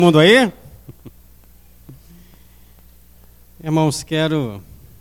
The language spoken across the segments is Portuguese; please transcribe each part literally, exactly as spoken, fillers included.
Mundo aí? Irmãos, quero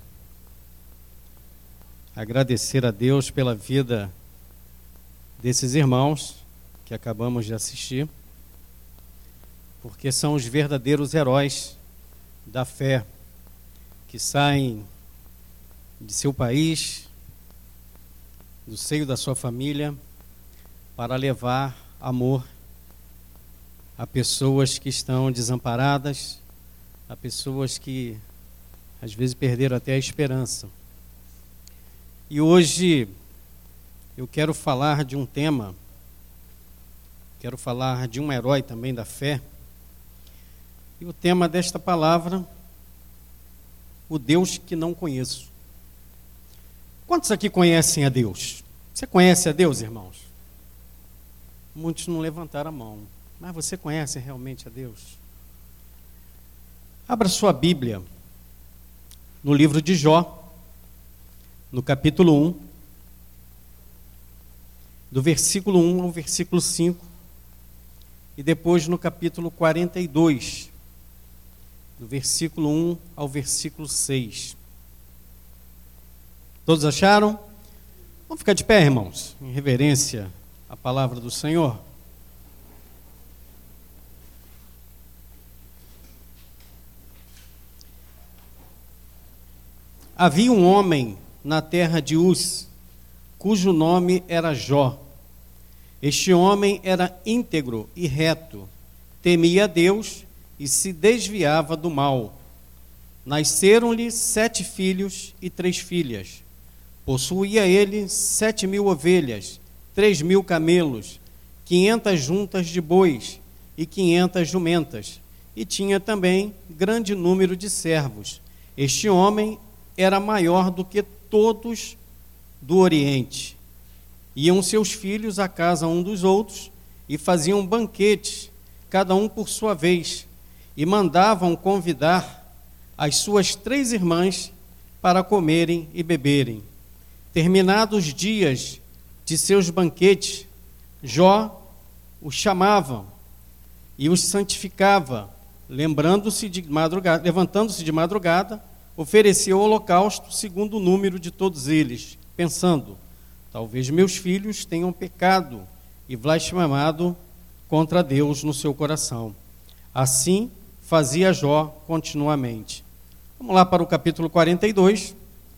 agradecer a Deus pela vida desses irmãos que acabamos de assistir, porque são os verdadeiros heróis da fé, que saem de seu país, do seio da sua família, para levar amor a pessoas que estão desamparadas, a pessoas que às vezes perderam até a esperança. E hoje eu quero falar de um tema, quero falar de um herói também da fé. E o tema desta palavra, o Deus que não conheço. Quantos aqui conhecem a Deus? Você conhece a Deus, irmãos? Muitos não levantaram a mão. Mas você conhece realmente a Deus? Abra sua Bíblia no livro de Jó, no capítulo um, do versículo um ao versículo cinco, e depois no capítulo quarenta e dois, do versículo um ao versículo seis. Todos acharam? Vamos ficar de pé, irmãos, em reverência à palavra do Senhor. Havia um homem na terra de Uz, cujo nome era Jó. Este homem era íntegro e reto, temia a Deus e se desviava do mal. Nasceram-lhe sete filhos e três filhas. Possuía ele sete mil ovelhas, três mil camelos, quinhentas juntas de bois e quinhentas jumentas, e tinha também grande número de servos. Este homem era maior do que todos do Oriente. Iam seus filhos à casa um dos outros e faziam banquetes, cada um por sua vez, e mandavam convidar as suas três irmãs para comerem e beberem. Terminados os dias de seus banquetes, Jó os chamava e os santificava, lembrando-se de madrugada, levantando-se de madrugada, oferecia o holocausto segundo o número de todos eles, pensando: talvez meus filhos tenham pecado e blasfemado contra Deus no seu coração. Assim fazia Jó continuamente. Vamos lá para o capítulo quarenta e dois,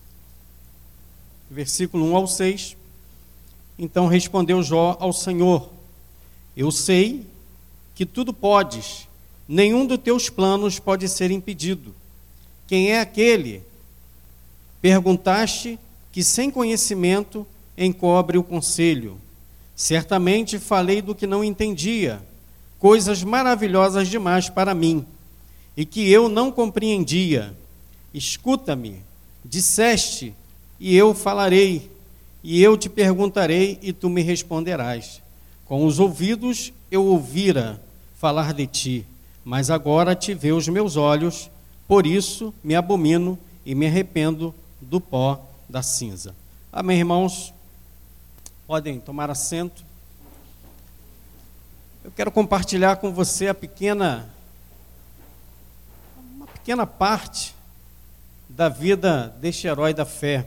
versículo um ao seis. Então respondeu Jó ao Senhor: eu sei que tudo podes, nenhum dos teus planos pode ser impedido. Quem é aquele? Perguntaste, que sem conhecimento encobre o conselho. Certamente falei do que não entendia, coisas maravilhosas demais para mim, e que eu não compreendia. Escuta-me, disseste, e eu falarei, e eu te perguntarei, e tu me responderás. Com os ouvidos eu ouvira falar de ti, mas agora te vê os meus olhos. Por isso me abomino e me arrependo do pó da cinza. Amém, irmãos? Podem tomar assento. Eu quero compartilhar com você a pequena, uma pequena parte da vida deste herói da fé,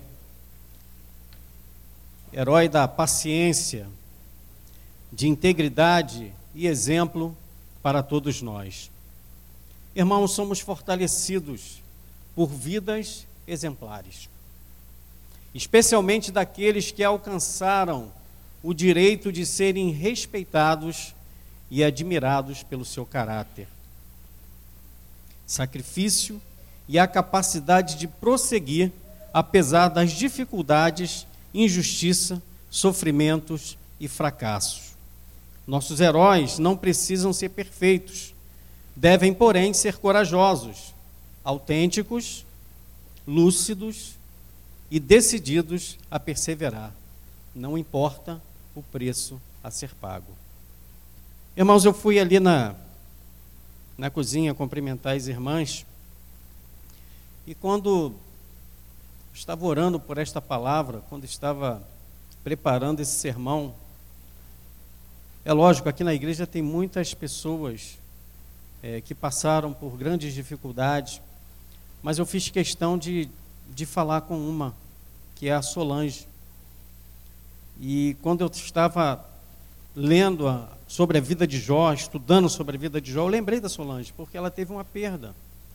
herói da paciência, de integridade e exemplo para todos nós. Irmãos, somos fortalecidos por vidas exemplares, especialmente daqueles que alcançaram o direito de serem respeitados e admirados pelo seu caráter, sacrifício e a capacidade de prosseguir apesar das dificuldades, injustiça, sofrimentos e fracassos. Nossos heróis não precisam ser perfeitos, devem, porém, ser corajosos, autênticos, lúcidos e decididos a perseverar. Não importa o preço a ser pago. Irmãos, eu fui ali na, na cozinha cumprimentar as irmãs, e quando estava orando por esta palavra, quando estava preparando esse sermão, é lógico, aqui na igreja tem muitas pessoas é, que passaram por grandes dificuldades, mas eu fiz questão de, de falar com uma, que é a Solange. E quando eu estava lendo a, sobre a vida de Jó, estudando sobre a vida de Jó, eu lembrei da Solange, porque ela teve uma perda.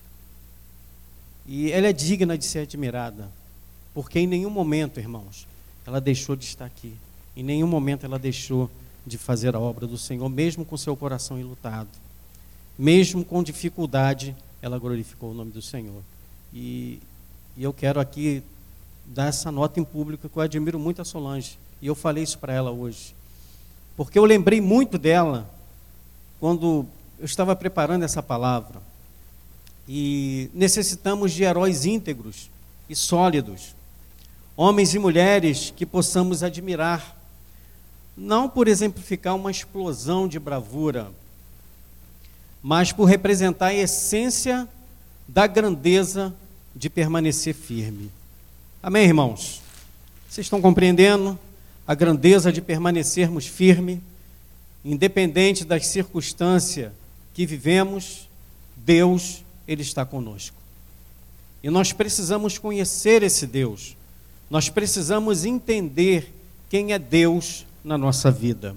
E ela é digna de ser admirada, porque em nenhum momento, irmãos, ela deixou de estar aqui. Em nenhum momento ela deixou de fazer a obra do Senhor, mesmo com seu coração enlutado. Mesmo com dificuldade, ela glorificou o nome do Senhor. E, e eu quero aqui dar essa nota em público, que eu admiro muito a Solange. E eu falei isso para ela hoje. Porque eu lembrei muito dela quando eu estava preparando essa palavra. E necessitamos de heróis íntegros e sólidos. Homens e mulheres que possamos admirar. Não por exemplificar uma explosão de bravura, mas por representar a essência da grandeza de permanecer firme. Amém, irmãos? Vocês estão compreendendo a grandeza de permanecermos firmes, independente das circunstâncias que vivemos? Deus, Ele está conosco. E nós precisamos conhecer esse Deus. Nós precisamos entender quem é Deus na nossa vida.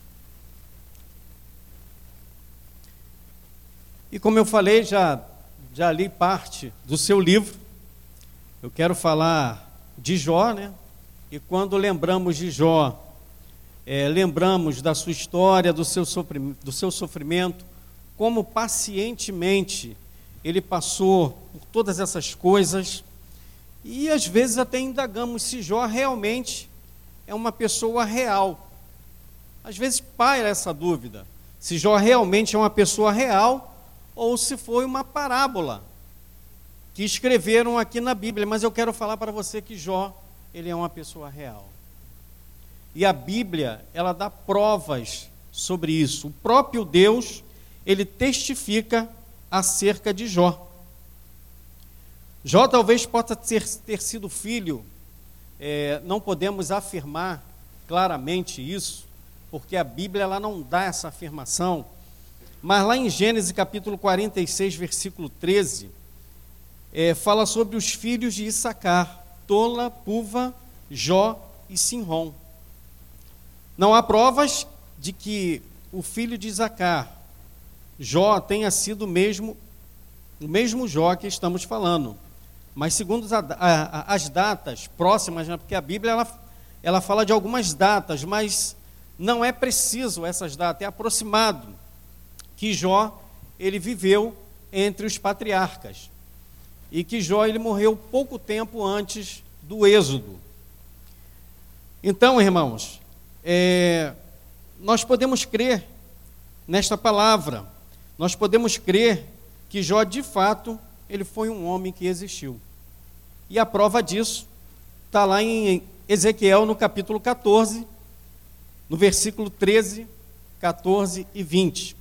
E como eu falei, já, já li parte do seu livro. Eu quero falar de Jó, né? E quando lembramos de Jó, é, lembramos da sua história, do seu, sofrimento, do seu sofrimento, como pacientemente ele passou por todas essas coisas. E às vezes até indagamos se Jó realmente é uma pessoa real. Às vezes paira essa dúvida, se Jó realmente é uma pessoa real ou se foi uma parábola que escreveram aqui na Bíblia. Mas eu quero falar para você que Jó, ele é uma pessoa real. E a Bíblia, ela dá provas sobre isso. O próprio Deus, ele testifica acerca de Jó. Jó talvez possa ter, ter sido filho, é, não podemos afirmar claramente isso, porque a Bíblia ela não dá essa afirmação, mas lá em Gênesis capítulo quarenta e seis, versículo treze, é, fala sobre os filhos de Issacar, Tola, Puva, Jó e Sinrom. Não há provas de que o filho de Issacar, Jó, tenha sido mesmo, o mesmo Jó que estamos falando. Mas segundo as, a, as datas próximas, né, porque a Bíblia ela, ela fala de algumas datas, mas não é preciso essas datas, é aproximado que Jó ele viveu entre os patriarcas e que Jó ele morreu pouco tempo antes do Êxodo. Então, irmãos, é, nós podemos crer nesta palavra, nós podemos crer que Jó de fato ele foi um homem que existiu. E a prova disso está lá em Ezequiel, no capítulo catorze, no versículo treze, catorze e vinte.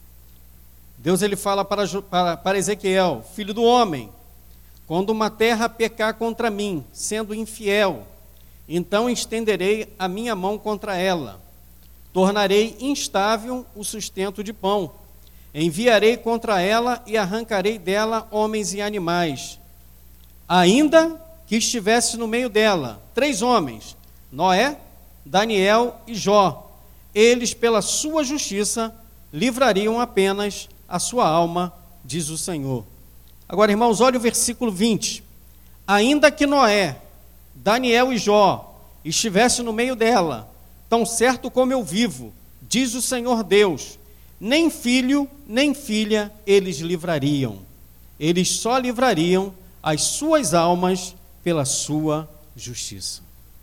Deus ele fala para, para, para Ezequiel: filho do homem, quando uma terra pecar contra mim, sendo infiel, então estenderei a minha mão contra ela, tornarei instável o sustento de pão, enviarei contra ela e arrancarei dela homens e animais, ainda que estivesse no meio dela três homens, Noé, Daniel e Jó. Eles, pela sua justiça, livrariam apenas a sua alma, diz o Senhor. Agora, irmãos, olha o versículo vinte. Ainda que Noé, Daniel e Jó estivesse no meio dela, tão certo como eu vivo, diz o Senhor Deus, nem filho, nem filha eles livrariam. Eles só livrariam as suas almas pela sua justiça.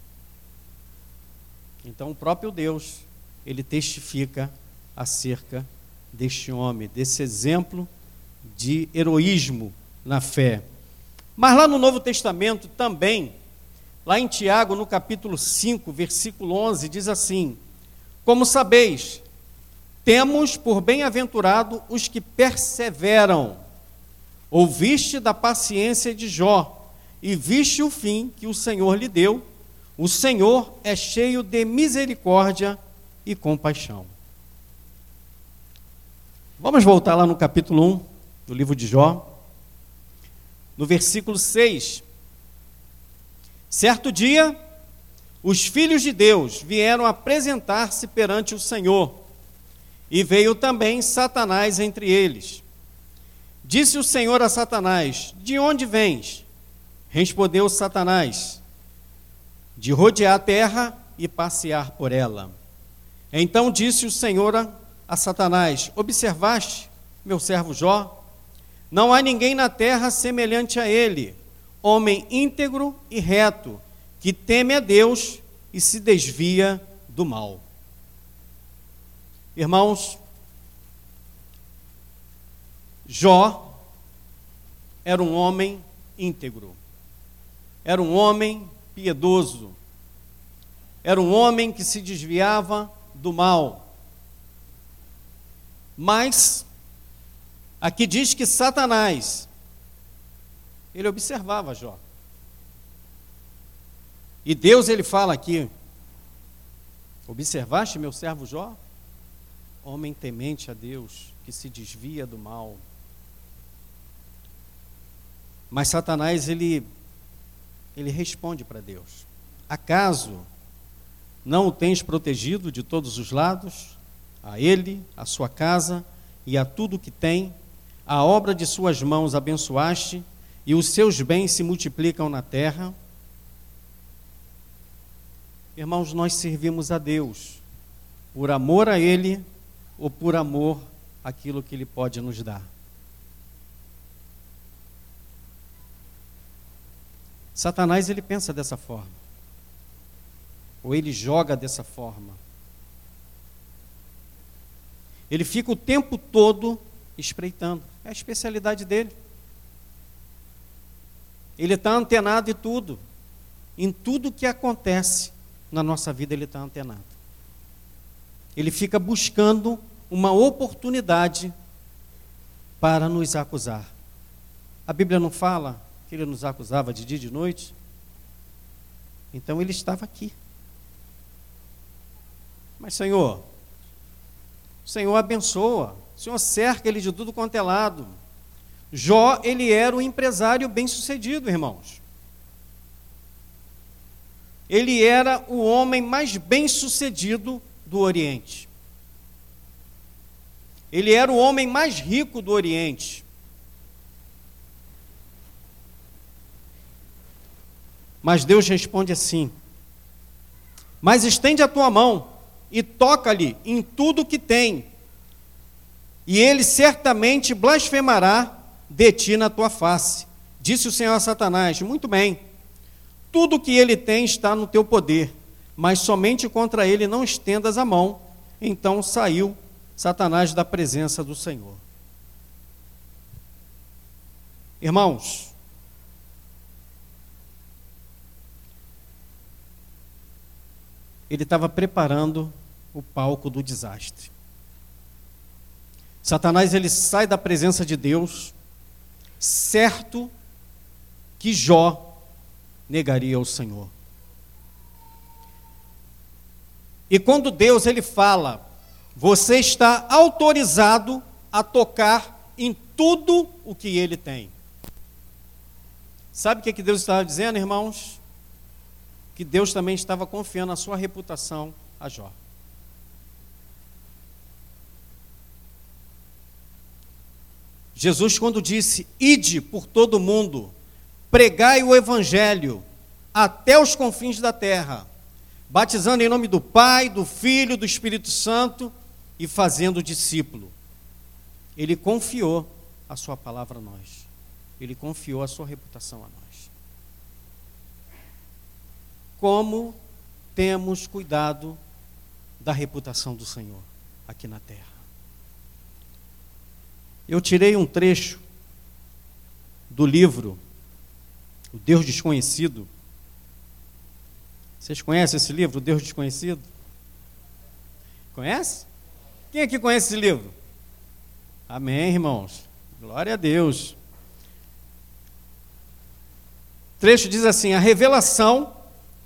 Então o próprio Deus, ele testifica acerca deste homem, desse exemplo de heroísmo na fé. Mas lá no Novo Testamento também, lá em Tiago, no capítulo cinco, versículo onze, diz assim: como sabeis, temos por bem-aventurado os que perseveram. Ouviste da paciência de Jó, e viste o fim que o Senhor lhe deu. O Senhor é cheio de misericórdia e compaixão. Vamos voltar lá no capítulo um do livro de Jó, no versículo seis. Certo dia, os filhos de Deus vieram apresentar-se perante o Senhor, e veio também Satanás entre eles. Disse o Senhor a Satanás: de onde vens? Respondeu Satanás: de rodear a terra e passear por ela. Então disse o Senhor a, a Satanás: observaste meu servo Jó? Não há ninguém na terra semelhante a ele, homem íntegro e reto, que teme a Deus e se desvia do mal. Irmãos, Jó era um homem íntegro, era um homem piedoso, era um homem que se desviava do mal. Mas aqui diz que Satanás, ele observava Jó. E Deus, ele fala aqui: observaste meu servo Jó? Homem temente a Deus, que se desvia do mal. Mas Satanás, ele, ele responde para Deus: acaso não o tens protegido de todos os lados? A ele, a sua casa e a tudo que tem, a obra de suas mãos abençoaste, e os seus bens se multiplicam na terra. Irmãos, nós servimos a Deus por amor a Ele ou por amor àquilo que Ele pode nos dar. Satanás, ele pensa dessa forma, ou ele joga dessa forma. Ele fica o tempo todo espreitando, é a especialidade dele. Ele está antenado em tudo, em tudo que acontece na nossa vida ele está antenado. Ele fica buscando uma oportunidade para nos acusar. A Bíblia não fala que ele nos acusava de dia e de noite? Então ele estava aqui. Mas Senhor, o Senhor abençoa, o Senhor cerca ele de tudo quanto é lado. Jó, ele era um empresário bem-sucedido, irmãos. Ele era o homem mais bem-sucedido do Oriente. Ele era o homem mais rico do Oriente. Mas Deus responde assim: mas estende a tua mão e toca-lhe em tudo que tem, e ele certamente blasfemará de ti na tua face. Disse o Senhor a Satanás: muito bem, tudo que ele tem está no teu poder, mas somente contra ele não estendas a mão. Então saiu Satanás da presença do Senhor. Irmãos, ele estava preparando o palco do desastre. Satanás, ele sai da presença de Deus, certo que Jó negaria ao Senhor. E quando Deus, ele fala: você está autorizado a tocar em tudo o que ele tem. Sabe o que Deus estava dizendo, irmãos? Que Deus também estava confiando a sua reputação a Jó. Jesus, quando disse: ide por todo o mundo, pregai o evangelho até os confins da terra, batizando em nome do Pai, do Filho, do Espírito Santo e fazendo discípulo. Ele confiou a sua palavra a nós. Ele confiou a sua reputação a nós. Como temos cuidado da reputação do Senhor aqui na terra? Eu tirei um trecho do livro O Deus Desconhecido. Vocês conhecem esse livro, O Deus Desconhecido? Conhece? Quem aqui conhece esse livro? Amém, irmãos. Glória a Deus. O trecho diz assim: a revelação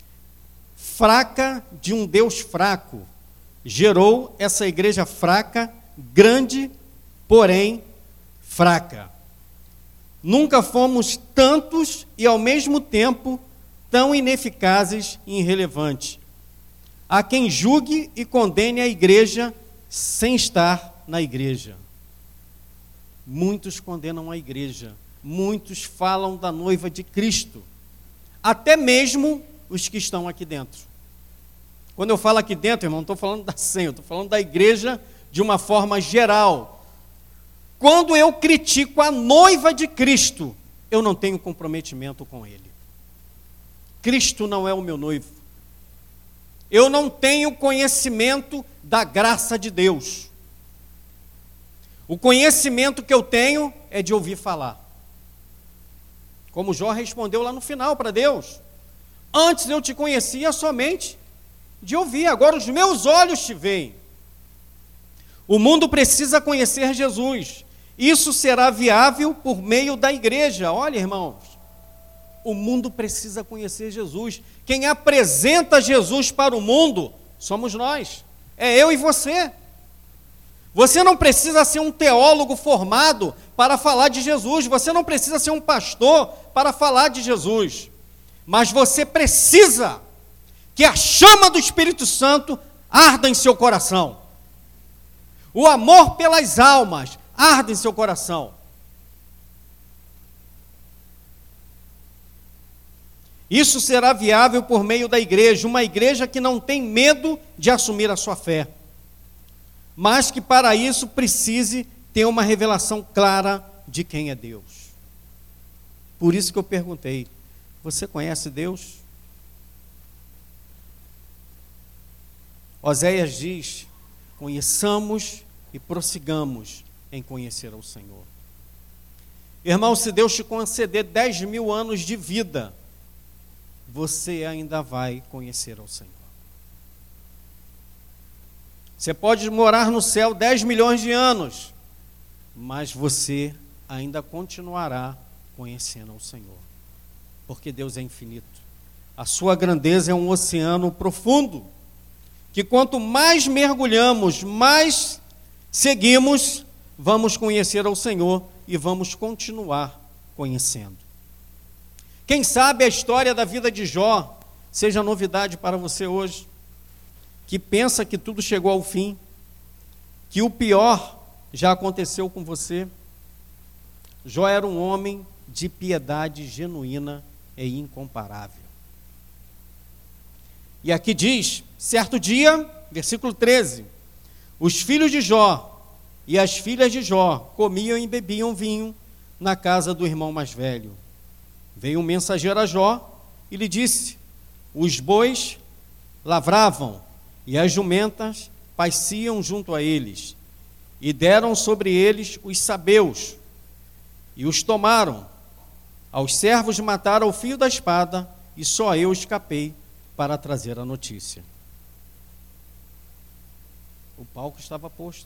fraca de um Deus fraco gerou essa igreja fraca, grande porém fraca. Nunca fomos tantos e, ao mesmo tempo, tão ineficazes e irrelevantes. Há quem julgue e condene a igreja sem estar na igreja. Muitos condenam a igreja, muitos falam da noiva de Cristo, até mesmo os que estão aqui dentro. Quando eu falo aqui dentro, irmão, não estou falando da senha, eu estou falando da igreja de uma forma geral. Quando eu critico a noiva de Cristo, eu não tenho comprometimento com ele. Cristo não é o meu noivo. Eu não tenho conhecimento da graça de Deus. O conhecimento que eu tenho é de ouvir falar. Como Jó respondeu lá no final para Deus: antes eu te conhecia somente de ouvir, agora os meus olhos te veem. O mundo precisa conhecer Jesus. Isso será viável por meio da igreja. Olha, irmãos, o mundo precisa conhecer Jesus. Quem apresenta Jesus para o mundo somos nós. É eu e você. Você não precisa ser um teólogo formado para falar de Jesus. Você não precisa ser um pastor para falar de Jesus. Mas você precisa que a chama do Espírito Santo arda em seu coração. O amor pelas almas arda em seu coração. Isso será viável por meio da igreja, uma igreja que não tem medo de assumir a sua fé, mas que para isso precise ter uma revelação clara de quem é Deus. Por isso que eu perguntei: você conhece Deus? Oséias diz: conheçamos e prossigamos em conhecer ao Senhor. Irmão, se Deus te conceder dez mil anos de vida, você ainda vai conhecer ao Senhor. Você pode morar no céu dez milhões de anos, mas você ainda continuará conhecendo ao Senhor, porque Deus é infinito. A sua grandeza é um oceano profundo, que quanto mais mergulhamos, mais seguimos, vamos conhecer ao Senhor e vamos continuar conhecendo. Quem sabe a história da vida de Jó seja novidade para você hoje, que pensa que tudo chegou ao fim, que o pior já aconteceu com você. Jó era um homem de piedade genuína e incomparável. E aqui diz: certo dia, versículo treze, os filhos de Jó e as filhas de Jó comiam e bebiam vinho na casa do irmão mais velho. Veio um mensageiro a Jó e lhe disse: os bois lavravam e as jumentas pasciam junto a eles, e deram sobre eles os sabeus, e os tomaram. Aos servos mataram ao fio da espada, e só eu escapei para trazer a notícia. O palco estava posto.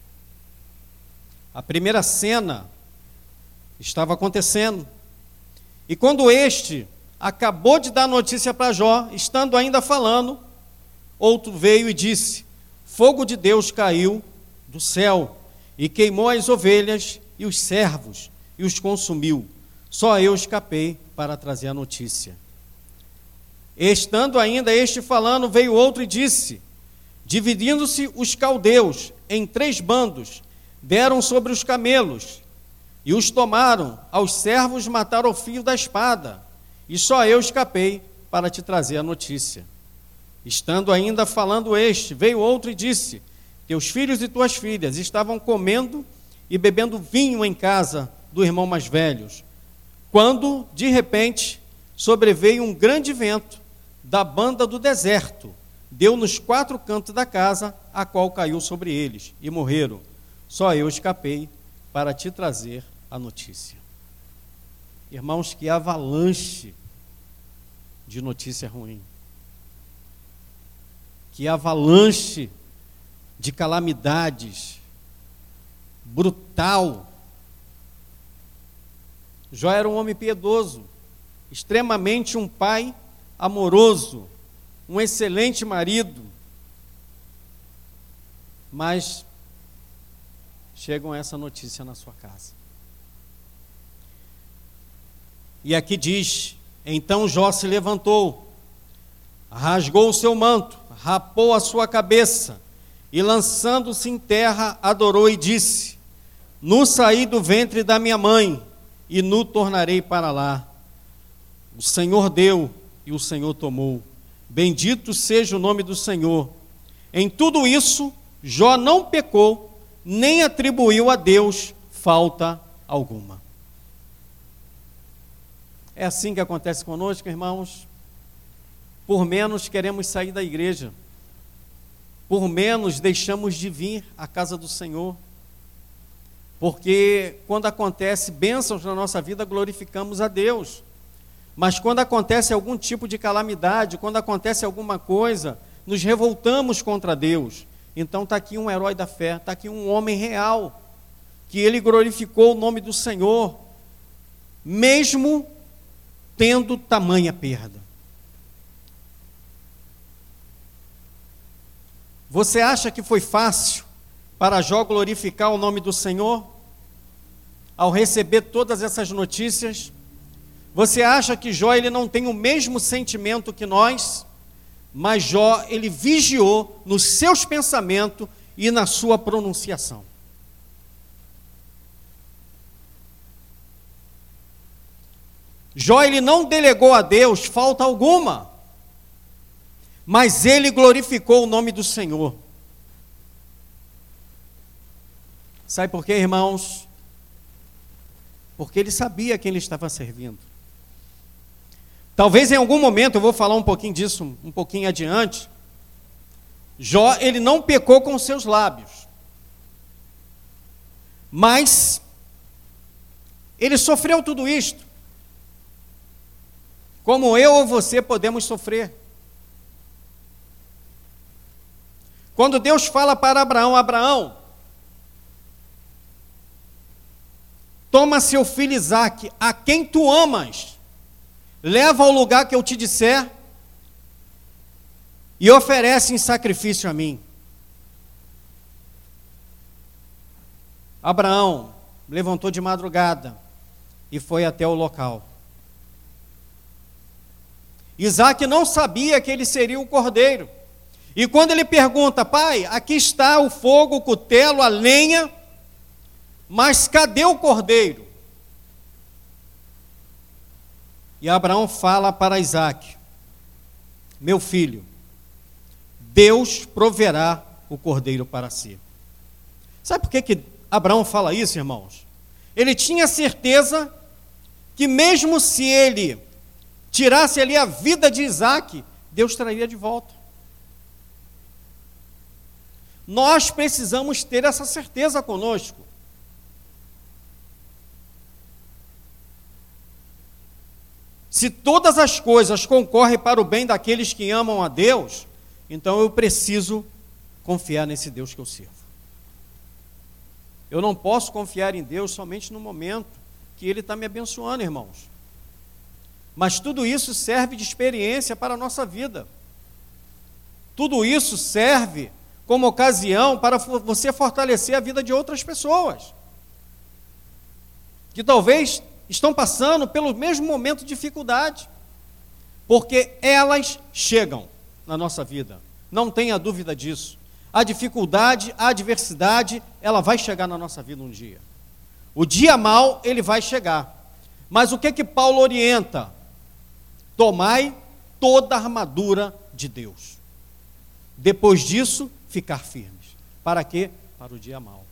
A primeira cena estava acontecendo. E quando este acabou de dar notícia para Jó, estando ainda falando, outro veio e disse: fogo de Deus caiu do céu e queimou as ovelhas e os servos e os consumiu. Só eu escapei para trazer a notícia. Estando ainda este falando, veio outro e disse: dividindo-se os caldeus em três bandos, deram sobre os camelos e os tomaram. Aos servos mataram o fio da espada, e só eu escapei para te trazer a notícia. Estando ainda falando este, veio outro e disse: teus filhos e tuas filhas estavam comendo e bebendo vinho em casa do irmão mais velho, quando, de repente, sobreveio um grande vento da banda do deserto, deu nos quatro cantos da casa, a qual caiu sobre eles, e morreram. Só eu escapei para te trazer a notícia. Irmãos, que avalanche de notícia ruim. Que avalanche de calamidades, brutal. Jó era um homem piedoso, extremamente um pai amoroso, um excelente marido, mas chegam essa notícia na sua casa. E aqui diz: então Jó se levantou, rasgou o seu manto, rapou a sua cabeça, e lançando-se em terra, adorou e disse: nu saí do ventre da minha mãe, e nu tornarei para lá. O Senhor deu, e o Senhor tomou. Bendito seja o nome do Senhor. Em tudo isso, Jó não pecou, nem atribuiu a Deus falta alguma. É assim que acontece conosco, irmãos. Por menos queremos sair da igreja, por menos deixamos de vir à casa do Senhor, porque quando acontece bênçãos na nossa vida, glorificamos a Deus, mas quando acontece algum tipo de calamidade, quando acontece alguma coisa, nos revoltamos contra Deus. Então está aqui um herói da fé, está aqui um homem real, que ele glorificou o nome do Senhor, mesmo tendo tamanha perda. Você acha que foi fácil para Jó glorificar o nome do Senhor? Ao receber todas essas notícias, você acha que Jó ele não tem o mesmo sentimento que nós? Mas Jó, ele vigiou nos seus pensamentos e na sua pronunciação. Jó, ele não delegou a Deus falta alguma, mas ele glorificou o nome do Senhor. Sabe por quê, irmãos? Porque ele sabia quem ele estava servindo. Talvez em algum momento, eu vou falar um pouquinho disso, um pouquinho adiante, Jó, ele não pecou com seus lábios, mas ele sofreu tudo isto, como eu ou você podemos sofrer. Quando Deus fala para Abraão: Abraão, toma seu filho Isaque, a quem tu amas, leva ao lugar que eu te disser e oferece em sacrifício a mim. Abraão levantou de madrugada e foi até o local. Isaque não sabia que ele seria o cordeiro. E quando ele pergunta: pai, aqui está o fogo, o cutelo, a lenha, mas cadê o cordeiro? E Abraão fala para Isaque: meu filho, Deus proverá o cordeiro para si. Sabe por que que Abraão fala isso, irmãos? Ele tinha certeza que mesmo se ele tirasse ali a vida de Isaque, Deus traria de volta. Nós precisamos ter essa certeza conosco. Se todas as coisas concorrem para o bem daqueles que amam a Deus, então eu preciso confiar nesse Deus que eu sirvo. Eu não posso confiar em Deus somente no momento que Ele está me abençoando, irmãos. Mas tudo isso serve de experiência para a nossa vida. Tudo isso serve como ocasião para você fortalecer a vida de outras pessoas, que talvez estão passando pelo mesmo momento de dificuldade, porque elas chegam na nossa vida, não tenha dúvida disso. A dificuldade, a adversidade, ela vai chegar na nossa vida um dia. O dia mau, ele vai chegar. Mas o que que Paulo orienta? Tomai toda a armadura de Deus. Depois disso, ficar firmes. Para quê? Para o dia mau.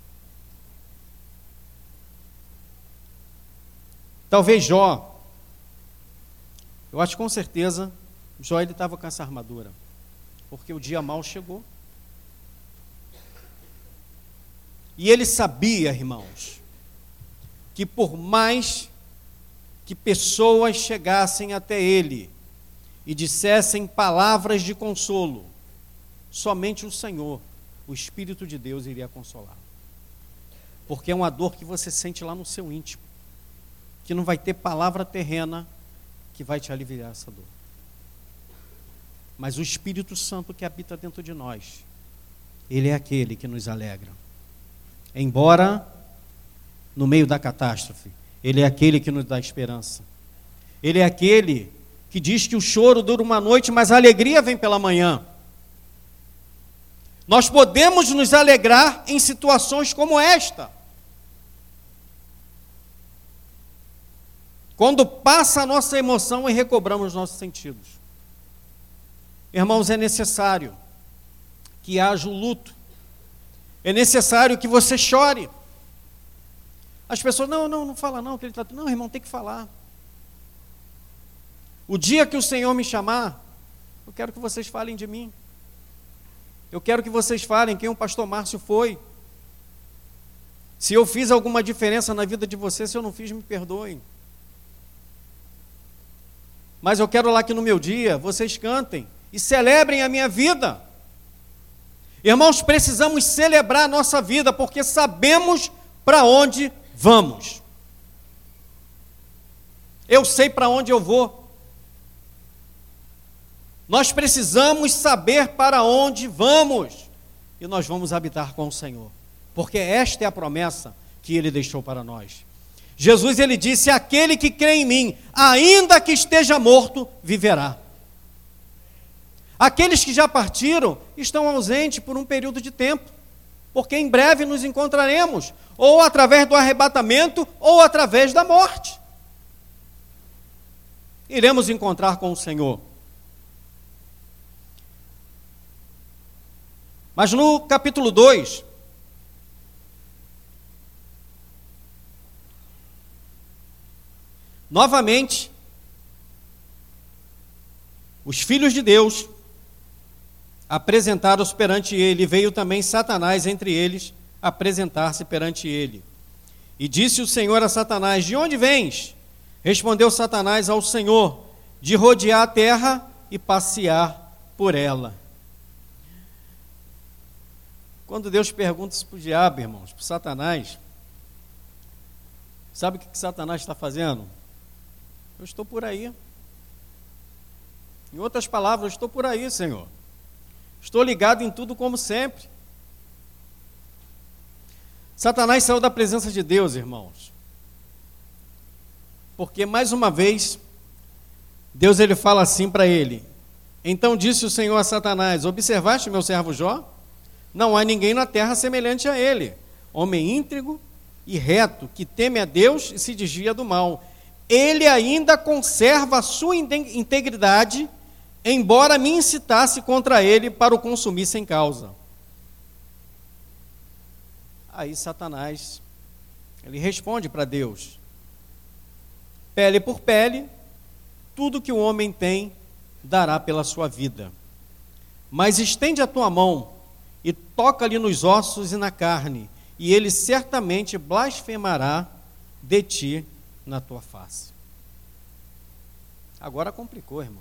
Talvez Jó, eu acho com certeza, Jó ele estava com essa armadura, porque o dia mau chegou. E ele sabia, irmãos, que por mais que pessoas chegassem até ele e dissessem palavras de consolo, somente o Senhor, o Espírito de Deus, iria consolar. Porque é uma dor que você sente lá no seu íntimo, que não vai ter palavra terrena que vai te aliviar essa dor. Mas o Espírito Santo que habita dentro de nós, ele é aquele que nos alegra. embora no meio da catástrofe, Ele é aquele que nos dá esperança. Ele é aquele que diz que o choro dura uma noite, mas a alegria vem pela manhã. Nós podemos nos alegrar em situações como esta. Quando passa a nossa emoção e recobramos nossos sentidos. Irmãos, é necessário que haja o luto. É necessário que você chore. As pessoas, não, não, não fala não, que ele tá... não, irmão, tem que falar. O dia que o Senhor me chamar, eu quero que vocês falem de mim. Eu quero que vocês falem quem o pastor Márcio foi. Se eu fiz alguma diferença na vida de vocês, se eu não fiz, me perdoem. Mas eu quero lá que no meu dia, vocês cantem e celebrem a minha vida. Irmãos, precisamos celebrar a nossa vida, porque sabemos para onde vamos. Eu sei para onde eu vou. Nós precisamos saber para onde vamos. E nós vamos habitar com o Senhor. Porque esta é a promessa que Ele deixou para nós. Jesus, Ele disse, aquele que crê em mim, ainda que esteja morto, viverá. Aqueles que já partiram, estão ausentes por um período de tempo. Porque em breve nos encontraremos, ou através do arrebatamento, ou através da morte. Iremos encontrar com o Senhor. Mas no capítulo dois, novamente, os filhos de Deus apresentaram-se perante ele, e veio também Satanás entre eles apresentar-se perante ele. E disse o Senhor a Satanás, de onde vens? Respondeu Satanás ao Senhor, de rodear a terra e passear por ela. Quando Deus pergunta isso para o diabo, irmãos, para o Satanás, sabe o que, que Satanás está fazendo? Eu estou por aí. Em outras palavras, eu estou por aí, Senhor. Estou ligado em tudo como sempre. Satanás saiu da presença de Deus, irmãos. Porque, mais uma vez, Deus ele fala assim para ele. Então disse o Senhor a Satanás, observaste meu servo Jó? Não há ninguém na terra semelhante a ele, homem íntegro e reto, que teme a Deus e se desvia do mal. Ele ainda conserva a sua integridade, embora me incitasse contra ele para o consumir sem causa. Aí Satanás, ele responde para Deus, pele por pele, tudo que o homem tem, dará pela sua vida. Mas estende a tua mão, e toca-lhe nos ossos e na carne, e ele certamente blasfemará de ti na tua face. Agora complicou, irmãos.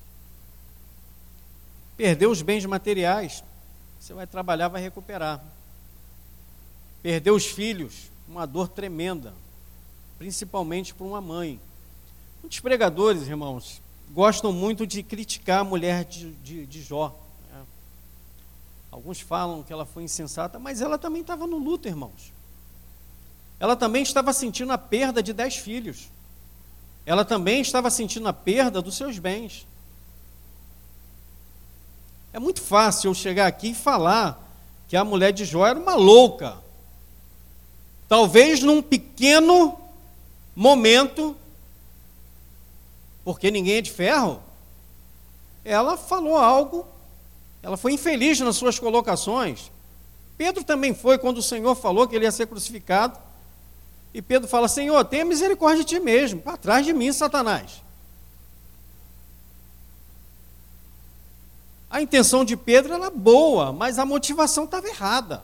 Perdeu os bens materiais, você vai trabalhar, vai recuperar. Perdeu os filhos, uma dor tremenda, principalmente para uma mãe. Muitos pregadores, irmãos, gostam muito de criticar a mulher de, de, de Jó. Alguns falam que ela foi insensata, mas ela também estava no luto, irmãos. Ela também estava sentindo a perda de dez filhos. Ela também estava sentindo a perda dos seus bens. É muito fácil eu chegar aqui e falar que a mulher de Jó era uma louca. Talvez num pequeno momento, porque ninguém é de ferro, ela falou algo. Ela foi infeliz nas suas colocações. Pedro também foi, quando o Senhor falou que ele ia ser crucificado. E Pedro fala, Senhor, tenha misericórdia de ti mesmo, para trás de mim, Satanás. A intenção de Pedro era boa, mas a motivação estava errada.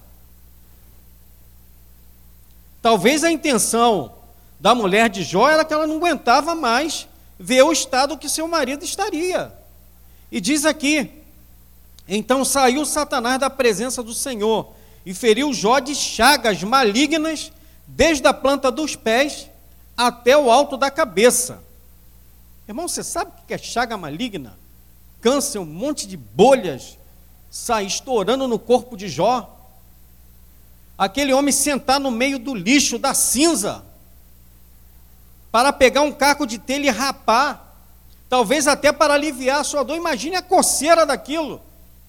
Talvez a intenção da mulher de Jó era que ela não aguentava mais ver o estado que seu marido estaria. E diz aqui, então saiu Satanás da presença do Senhor e feriu Jó de chagas malignas desde a planta dos pés até o alto da cabeça. Irmão, você sabe o que é chaga maligna? Câncer, um monte de bolhas sai estourando no corpo de Jó. aquele homem sentar no meio do lixo, da cinza, para pegar um caco de telha e rapar, talvez até para aliviar a sua dor. Imagine a coceira daquilo.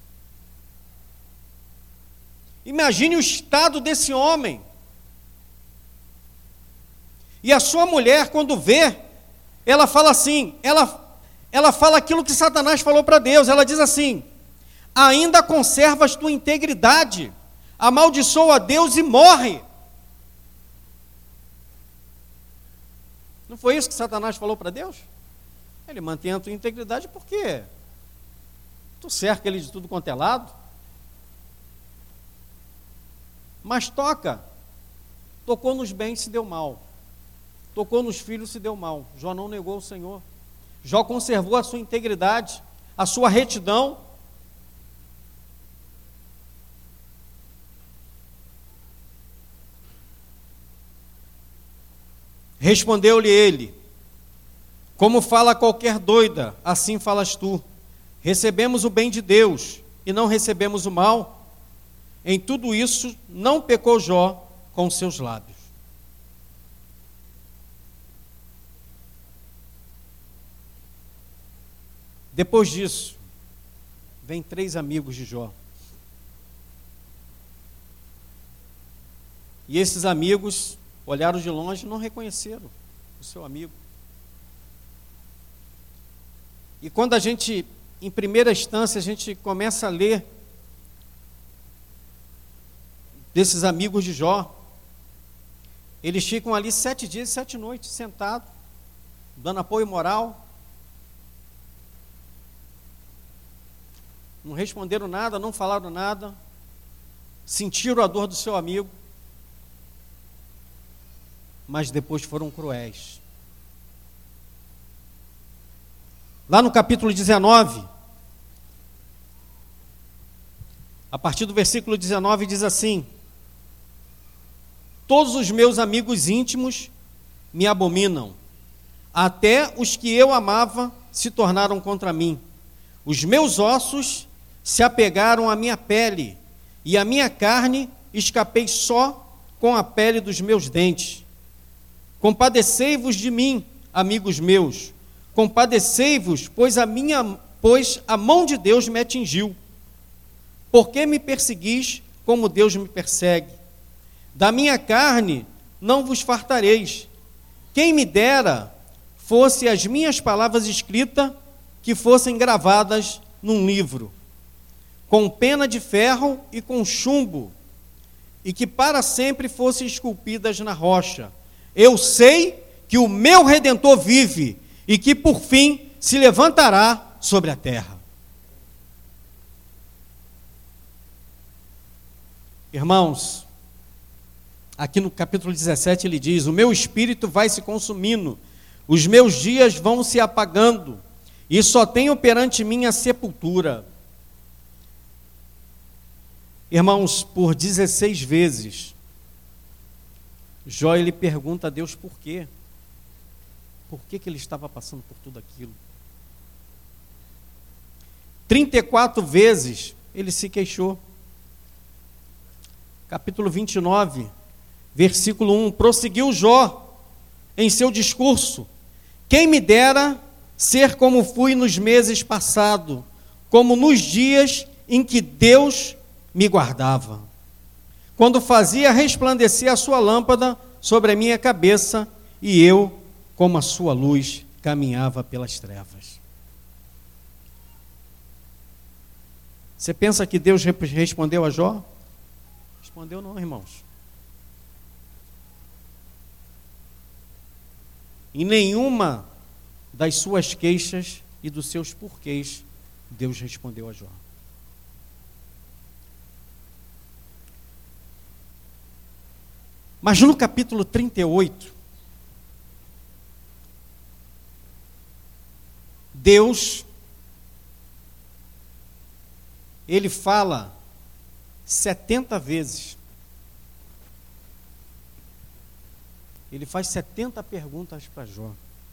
Imagine o estado desse homem. E a sua mulher, quando vê, ela fala assim, ela, ela fala aquilo que Satanás falou para Deus, ela diz assim: ainda conservas tua integridade, amaldiçoa a Deus e morre. Não foi isso que Satanás falou para Deus? Ele mantém a tua integridade porque tu cerca ele de tudo quanto é lado. Mas toca, tocou nos bens, se deu mal. Tocou nos filhos, se deu mal. Jó não negou o Senhor. Jó conservou a sua integridade, a sua retidão. Respondeu-lhe ele: como fala qualquer doida, assim falas tu. Recebemos o bem de Deus e não recebemos o mal. Em tudo isso não pecou Jó com seus lábios. Depois disso, vem três amigos de Jó. E esses amigos olharam de longe e não reconheceram o seu amigo. E quando a gente, em primeira instância, a gente começa a ler desses amigos de Jó, eles ficam ali sete dias e sete noites, sentados, dando apoio moral. Não responderam nada, não falaram nada, sentiram a dor do seu amigo, mas depois foram cruéis. Lá no capítulo dezenove, a partir do versículo dezenove, diz assim: todos os meus amigos íntimos me abominam, até os que eu amava se tornaram contra mim. Os meus ossos se apegaram à minha pele, e a minha carne escapei só com a pele dos meus dentes. Compadecei-vos de mim, amigos meus, compadecei-vos, pois a minha, pois a mão de Deus me atingiu. Por que me perseguis como Deus me persegue? Da minha carne não vos fartareis. Quem me dera fosse as minhas palavras escritas, que fossem gravadas num livro, com pena de ferro e com chumbo, e que para sempre fossem esculpidas na rocha. Eu sei que o meu Redentor vive, e que por fim se levantará sobre a terra. Irmãos, aqui no capítulo dezessete ele diz: o meu espírito vai se consumindo, os meus dias vão se apagando, e só tenho perante mim a sepultura. Irmãos, por dezesseis vezes, Jó ele pergunta a Deus por quê. Por que que ele estava passando por tudo aquilo? trinta e quatro vezes ele se queixou. Capítulo vinte e nove, versículo um, prosseguiu Jó em seu discurso: quem me dera ser como fui nos meses passados, como nos dias em que Deus me guardava, quando fazia resplandecer a sua lâmpada sobre a minha cabeça, e eu, como a sua luz, caminhava pelas trevas. Você pensa que Deus respondeu a Jó? Respondeu não, irmãos. Em nenhuma das suas queixas e dos seus porquês, Deus respondeu a Jó. Mas no capítulo trinta e oito, Deus, ele fala setenta vezes. Ele faz setenta perguntas para Jó.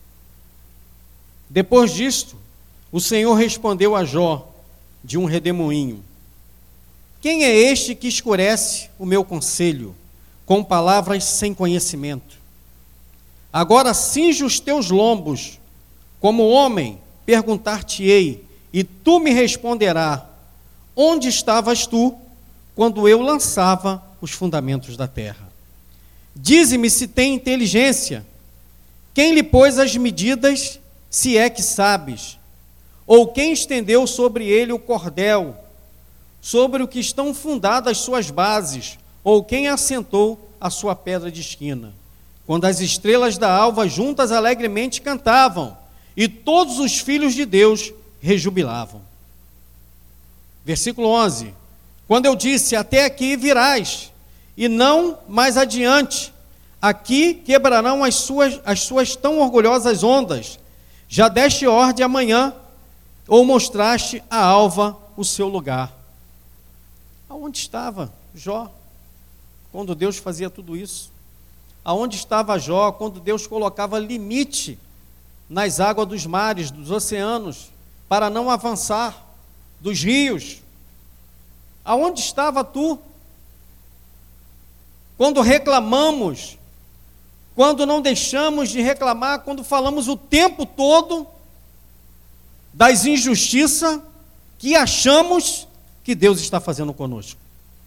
Depois disto, o Senhor respondeu a Jó de um redemoinho: Quem é este que escurece o meu conselho com palavras sem conhecimento? Agora cinge os teus lombos, como homem, perguntar-te-ei, e tu me responderás: onde estavas tu quando eu lançava os fundamentos da terra? Dize-me se tem inteligência. Quem lhe pôs as medidas, se é que sabes? Ou quem estendeu sobre ele o cordel, sobre o que estão fundadas as suas bases? Ou quem assentou a sua pedra de esquina? Quando as estrelas da alva juntas alegremente cantavam, e todos os filhos de Deus rejubilavam. Versículo onze. Quando eu disse: até aqui virás, e não mais adiante, aqui quebrarão as suas, as suas tão orgulhosas ondas. Já deste ordem amanhã, ou mostraste a alva o seu lugar. Aonde estava Jó quando Deus fazia tudo isso? Aonde estava Jó quando Deus colocava limite nas águas dos mares, dos oceanos, para não avançar, dos rios? Aonde estava tu? Quando reclamamos, quando não deixamos de reclamar, quando falamos o tempo todo das injustiças que achamos que Deus está fazendo conosco.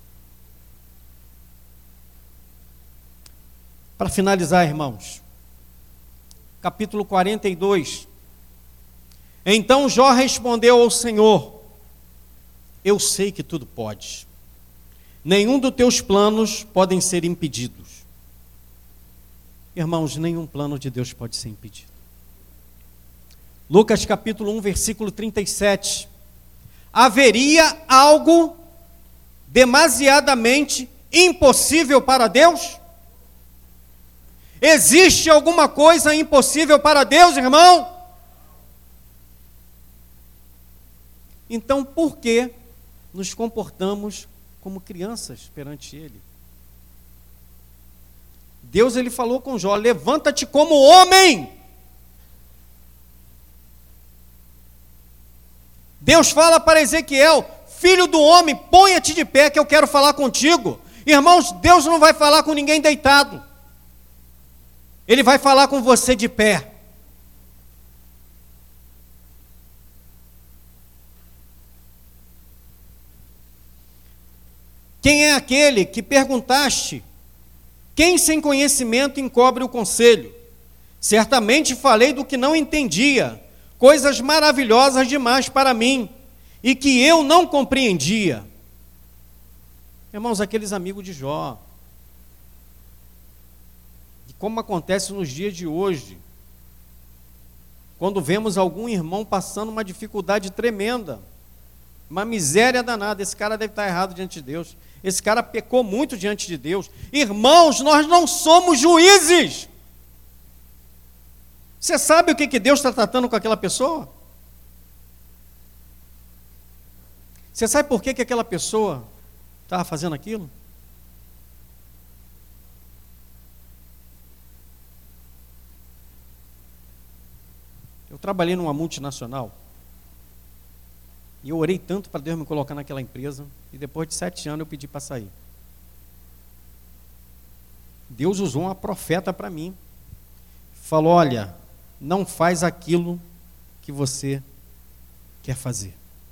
Para finalizar, irmãos, capítulo quarenta e dois. Então Jó respondeu ao Senhor: eu sei que tudo podes, nenhum dos teus planos podem ser impedidos. Irmãos, nenhum plano de Deus pode ser impedido. Lucas capítulo um, versículo trinta e sete. Haveria algo demasiadamente impossível para Deus? Existe alguma coisa impossível para Deus, irmão? Então, por que nos comportamos como crianças perante Ele? Deus, ele falou com Jó: levanta-te como homem. Deus fala para Ezequiel: filho do homem, ponha-te de pé que eu quero falar contigo. Irmãos, Deus não vai falar com ninguém deitado. Ele vai falar com você de pé. Quem é aquele que perguntaste: quem sem conhecimento encobre o conselho? Certamente falei do que não entendia, coisas maravilhosas demais para mim, e que eu não compreendia. Irmãos, aqueles amigos de Jó, e como acontece nos dias de hoje, quando vemos algum irmão passando uma dificuldade tremenda, uma miséria danada, esse cara deve estar errado diante de Deus, esse cara pecou muito diante de Deus. Irmãos, nós não somos juízes. Você sabe o que, que Deus está tratando com aquela pessoa? Você sabe por que, que aquela pessoa estava fazendo aquilo? Eu trabalhei numa multinacional e eu orei tanto para Deus me colocar naquela empresa, e depois de sete anos eu pedi para sair. Deus usou uma profeta para mim. Falou: olha, não faz aquilo que você quer fazer.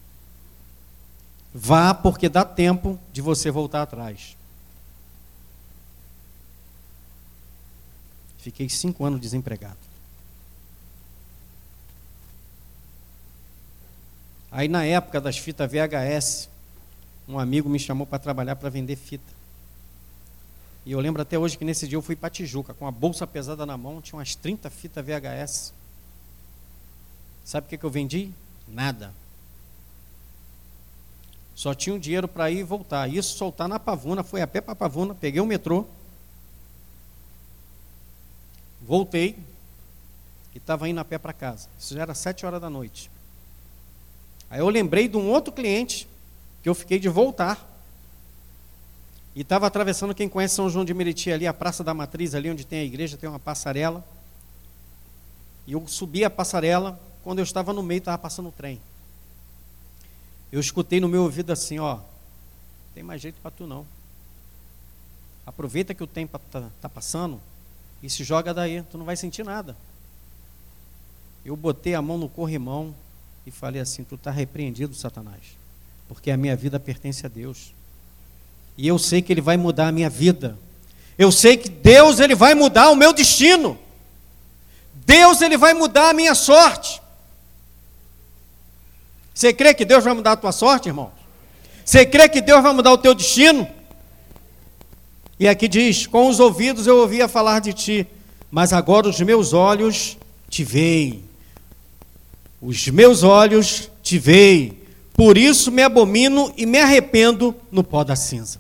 Vá, porque dá tempo de você voltar atrás. Fiquei cinco anos desempregado. Aí, na época das fitas V H S, um amigo me chamou para trabalhar para vender fita. E eu lembro até hoje que nesse dia eu fui para Tijuca, com a bolsa pesada na mão, tinha umas trinta fitas V H S. Sabe o que, que eu vendi? Nada. Só tinha um dinheiro para ir e voltar. Isso, soltar na Pavuna, fui a pé para Pavuna, peguei o metrô, voltei e estava indo a pé para casa. Isso já era sete horas da noite. Aí eu lembrei de um outro cliente que eu fiquei de voltar. E estava atravessando, quem conhece São João de Meriti ali, a Praça da Matriz, ali onde tem a igreja, tem uma passarela. E eu subi a passarela, quando eu estava no meio, estava passando o trem. Eu escutei no meu ouvido assim, ó: tem mais jeito para tu não. Aproveita que o tempo está tá passando e se joga daí, tu não vai sentir nada. Eu botei a mão no corrimão e falei assim, tu está repreendido, Satanás, porque a minha vida pertence a Deus. E eu sei que Ele vai mudar a minha vida. Eu sei que Deus, Ele vai mudar o meu destino. Deus, Ele vai mudar a minha sorte. Você crê que Deus vai mudar a tua sorte, irmão? Você crê que Deus vai mudar o teu destino? E aqui diz, com os ouvidos eu ouvia falar de ti, mas agora os meus olhos te veem. Os meus olhos te veem. Por isso me abomino e me arrependo no pó da cinza.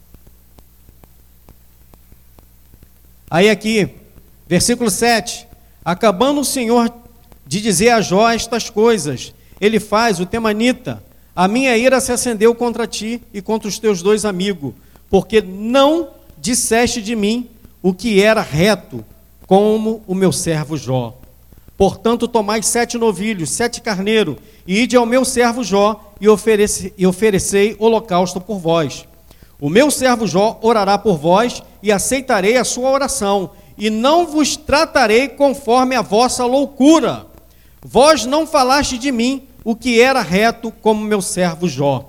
Aí aqui, versículo sete. Acabando o Senhor de dizer a Jó estas coisas, ele faz, o temanita, a minha ira se acendeu contra ti e contra os teus dois amigos, porque não disseste de mim o que era reto, como o meu servo Jó. Portanto, tomai sete novilhos, sete carneiros, e ide ao meu servo Jó, e, oferece, e oferecei holocausto por vós. O meu servo Jó orará por vós, e aceitarei a sua oração, e não vos tratarei conforme a vossa loucura. Vós não falaste de mim o que era reto, como meu servo Jó.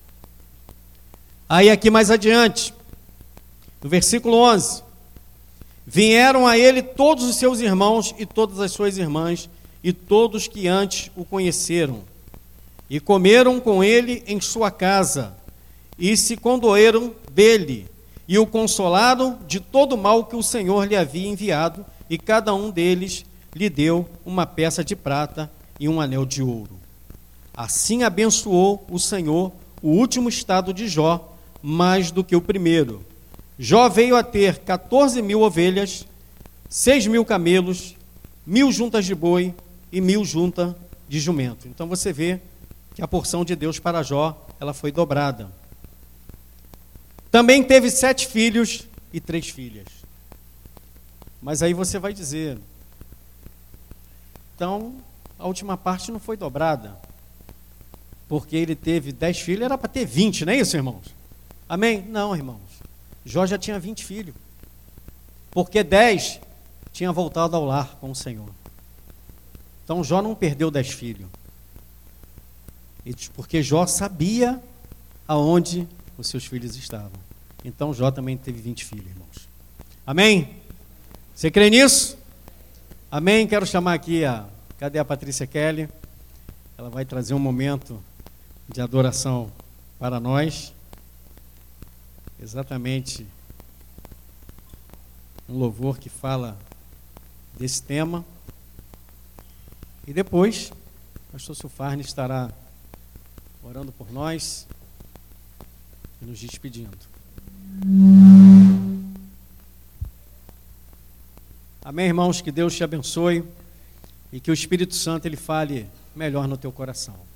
Aí aqui mais adiante, no versículo onze, vieram a ele todos os seus irmãos e todas as suas irmãs, e todos que antes o conheceram, e comeram com ele em sua casa, e se condoeram dele, e o consolaram de todo o mal que o Senhor lhe havia enviado, e cada um deles lhe deu uma peça de prata e um anel de ouro. Assim abençoou o Senhor o último estado de Jó, mais do que o primeiro. Jó veio a ter quatorze mil ovelhas, seis mil camelos, mil juntas de boi e mil juntas de jumento. Então você vê que a porção de Deus para Jó, ela foi dobrada. Também teve sete filhos e três filhas. Mas aí você vai dizer, então a última parte não foi dobrada, porque ele teve dez filhos, era para ter vinte, não é isso, irmãos? Amém? Não, irmãos. Jó já tinha vinte filhos, porque dez tinha voltado ao lar com o Senhor. Então Jó não perdeu dez filhos, porque Jó sabia aonde os seus filhos estavam. Então Jó também teve vinte filhos, irmãos. Amém? Você crê nisso? Amém? Quero chamar aqui a... Cadê a Patrícia Kelly? Ela vai trazer um momento de adoração para nós. Exatamente um louvor que fala desse tema. E depois, o pastor Sufarne estará orando por nós e nos despedindo. Amém, irmãos? Que Deus te abençoe e que o Espírito Santo ele fale melhor no teu coração.